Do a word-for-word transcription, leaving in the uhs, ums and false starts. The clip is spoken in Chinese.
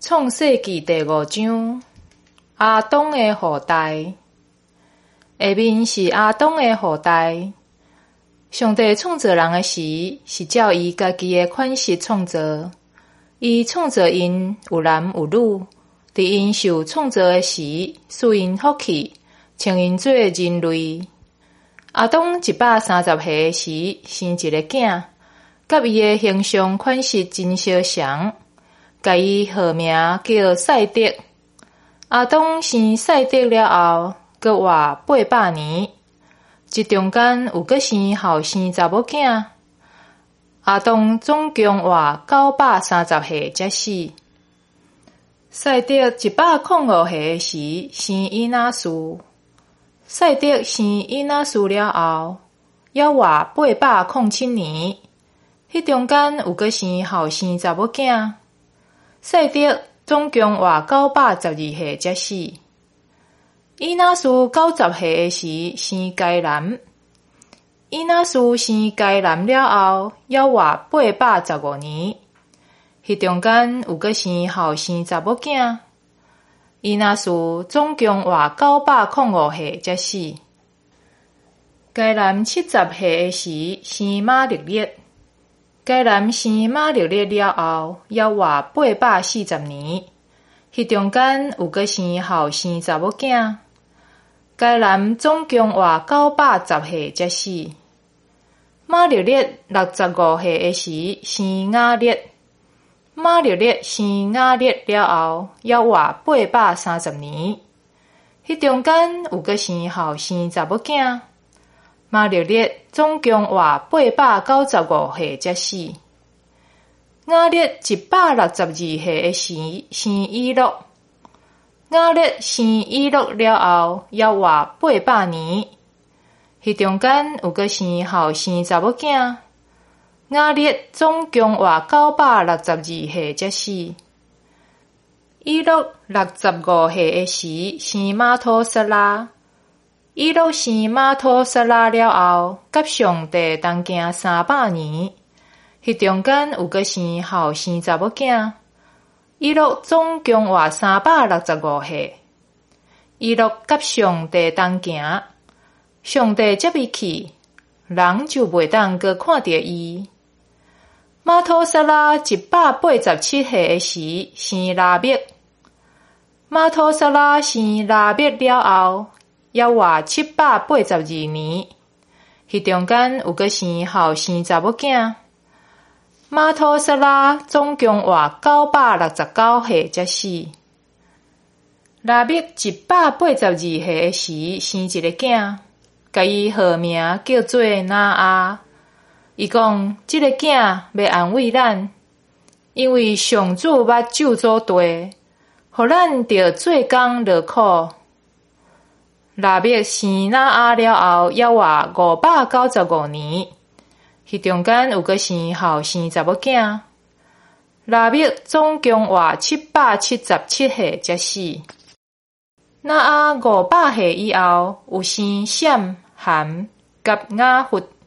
创世纪第五章，阿当的后代。下面是阿当的后代。上帝创造人的时，是照伊家己的款式创造。伊创造因有男有女，伫因受创造的时，赐因福气，称因做人类。阿当一百三十岁时生一个囝，甲伊的形象款式真相像，甲伊号名叫赛德。阿当生赛德了后，阁活八百年。这中间有阁生后生查某囝。阿当总共活九百三十岁才死。赛德一百零五岁时生以拿苏。赛德生以拿苏了后，还活八百零七年。迄中间有阁生后生查某囝。赛德总共活九百十二岁才死。以拿苏九十岁时生该男。以拿苏生该男了后，还活八百十五年。迄中间有阁生后生查某囝。以拿苏总共活九百零五岁才死。该男七十岁时生马力列。该男生马力列了后，还活八百四十年。迄中间有阁生后生查某囝。该男总共活九百十岁才死。马力列六十五岁时生雅列。马力列生雅列了后，还活八百三十年。迄中间有阁生后生查某囝。马力列总共活八百九十五岁才死。雅列一百六十二岁时生以诺。雅列生以诺了后，还活八百年。迄中间有阁生后生查某囝。雅列总共活九百六十二岁才死。以诺六十五岁时生马土撒拉。以诺生马土撒拉了后，甲上帝同行三百年。迄中间有阁生后生查某囝。以诺总共活三百六十五岁。以诺甲上帝同行，上帝接伊去，人就袂当阁看到伊。马土撒拉一百八十七岁时生拉灭。马土撒拉生拉灭了后，还活七百八十二年。迄中间有阁生后生查某囝。马土撒拉总共活九百六十九岁才死。拉灭一百八十二岁时生一个囝，甲伊号名叫做拿阿。伊讲，这个囝要安慰咱，因为上主捌咒诅地，互咱着做工劳苦。拉灭生拿阿了后，还活五百九十五年。迄中间有阁生后生查某囝。拉灭总共活七百七十七岁才死。拿阿五百岁以后，有生闪、含、甲雅弗。